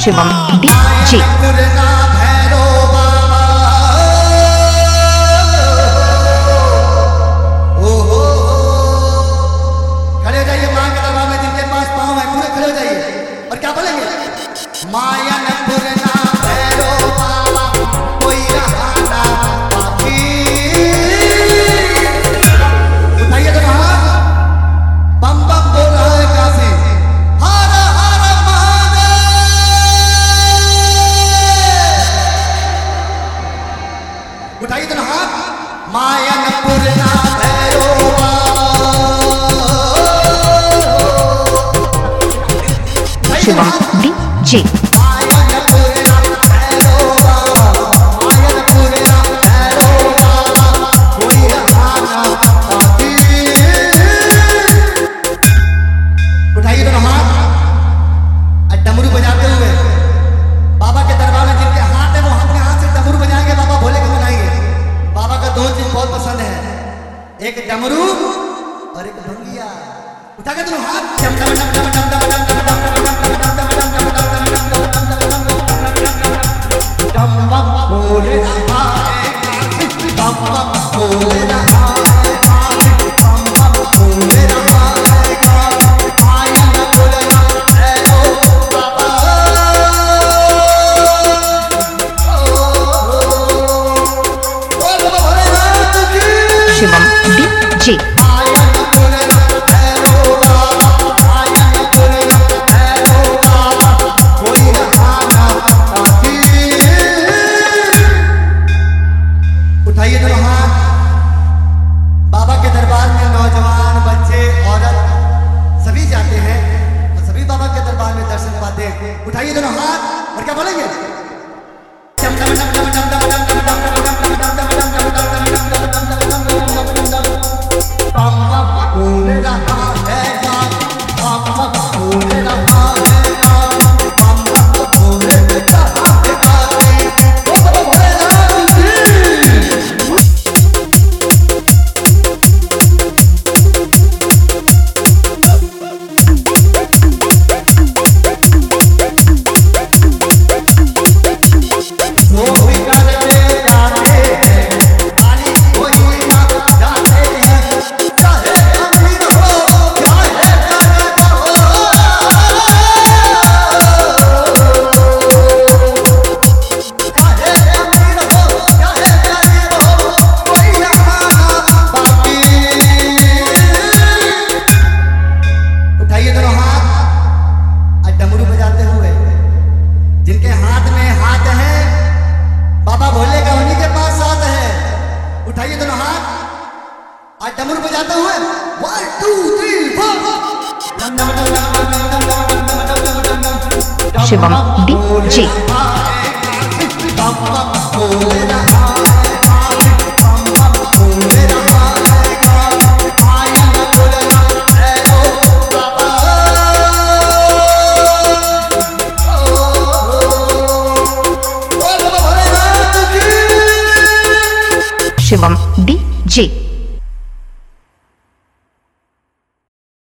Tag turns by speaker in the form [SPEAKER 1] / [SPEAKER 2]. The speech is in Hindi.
[SPEAKER 1] शिवम डीजे।
[SPEAKER 2] खड़े हो जाइए मां के दरबार में, जिनके पास पाँव है पूरे खड़े हो जाइए और क्या बोलेंगे? माया न पुरना भैरो बाबा कोई रहा ना बाकी। उठाइए तो हाथ, बम बम बोल रहा है काशी, हर हर महादेव। उठाइए तो हाथ, माया न पुरना भैरो
[SPEAKER 1] शिवम डीजे।
[SPEAKER 2] उठाइए दोनों हाथ, डमरू बजाते हुए बाबा के दरबार में जिनके हाथ है वो अपने हाथ से डमरू बजाएंगे, बाबा भोले को मनाएंगे। बाबा का दो चीज बहुत पसंद है, एक डमरू और एक भंगिया। उठा के दोनों हाथ, डम डम डम डम डम डम डम डम डम भोले रहा है, बम बम भोले रहा है, बम बम भोले रहा है, माया न पुरना भैरो बाबा।
[SPEAKER 1] शिवम डीजे।
[SPEAKER 2] माया न पुरना भैरो बाबा, माया न पुरना भैरो बाबा, कोई रहा ना बाकी। उठाइए दोनों हाथ, बाबा के दरबार में नौजवान बच्चे औरत सभी जाते हैं और सभी बाबा के दरबार में दर्शन पाते हैं। उठाइए दोनों हाथ और क्या बोलेंगे? डम डम डम डम डम डम डम डम डम डम डम डम डम बम बम भोले रहा है, बम बम भोले रहा है, बम बम भोले रहा है, बम बम भोले रहा है। उठाइए दोनों हाथ, डमरू बजाते हुए जिनके हाथ में हाथ है, बाबा भोले का उन्हीं के पास हाथ है। उठाइए दोनों हाथ, डमरू बजाते हुए 1 2 3 4।
[SPEAKER 1] शिवम डीजे।
[SPEAKER 2] बम बम भोले रहा है, बम बम भोले रहा है, माया न पुरना भैरो बाबा।
[SPEAKER 1] शिवम डीजे।